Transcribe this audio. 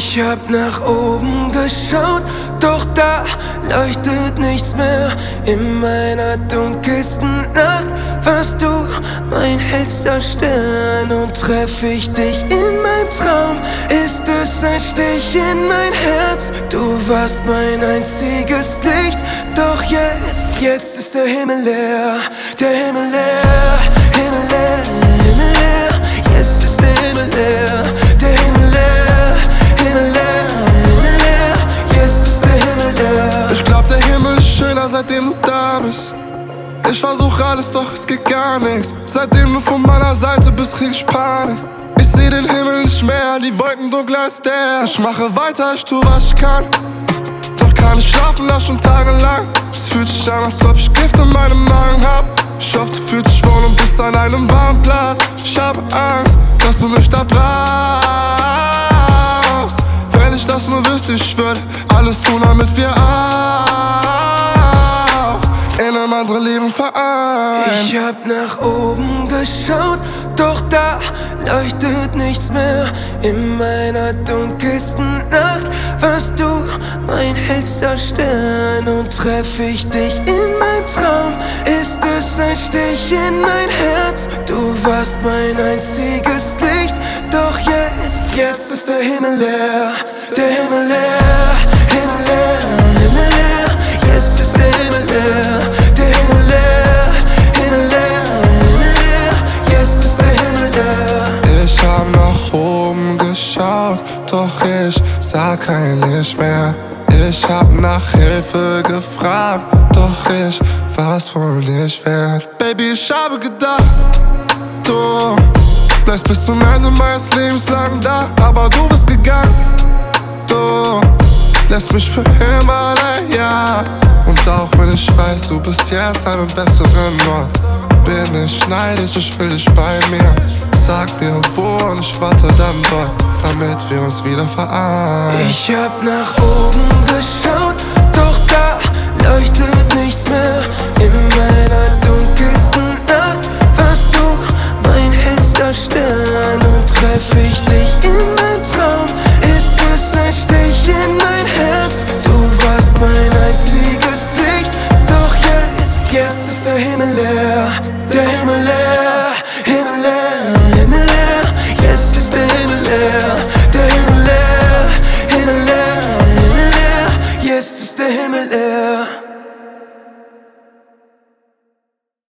Ich hab nach oben geschaut, doch da leuchtet nichts mehr. In meiner dunkelsten Nacht warst du mein hellster Stern. Und treff ich dich in meinem Traum, ist es ein Stich in mein Herz. Du warst mein einziges Licht, doch jetzt ist der Himmel leer. Der Himmel leer, Himmel leer, Himmel leer. Jetzt ist der Himmel leer, der Himmel leer, Himmel leer, Himmel leer. Jetzt ist der Himmel leer. Ich glaub, der Himmel ist schöner, seitdem du da bist. Ich versuch alles, doch es geht gar nichts. Seitdem du von meiner Seite bist, krieg ich Panik. Ich seh den Himmel nicht mehr, die Wolken dunkler als der. Ich mache weiter, ich tu was ich kann. Doch kann ich schlafen, das schon tagelang. Es fühlt sich an, als ob ich Gift in meinem Magen hab. Ich hoffe, du fühlst dich wohl und bist an einem warmen Platz. Ich habe Angst, dass du mich da brauchst. Wenn ich das nur wüsste, ich würde alles tun, damit wir auch in einem anderen Leben vereint. Ich hab nach oben geschaut, doch da leuchtet nichts mehr. In meiner dunkelsten Nacht warst du mein hellster Stern. Und treff ich dich in meinem Traum, ist es ein Stich in mein Herz. Du warst mein einziges Licht, doch jetzt ist der Himmel leer. Der Himmel leer, Himmel leer, Himmel leer. Jetzt ist der Himmel leer. Der Himmel leer, Himmel leer, Himmel leer. Jetzt ist der Himmel leer. Ich hab nach oben geschaut, doch ich sah kein Licht mehr. Ich hab nach Hilfe gefragt, doch ich war's wohl nicht wert. Baby, ich habe gedacht, du bleibst bis zum Ende meines Lebens lang da, aber du bist gegangen. Du lässt mich für immer allein, ja. Und auch wenn ich weiß, du bist jetzt an einem besseren Ort, bin ich neidisch, ich will dich bei mir. Sag mir wo und ich warte dann dort, damit wir uns wieder vereinen. Ich hab nach oben geschaut,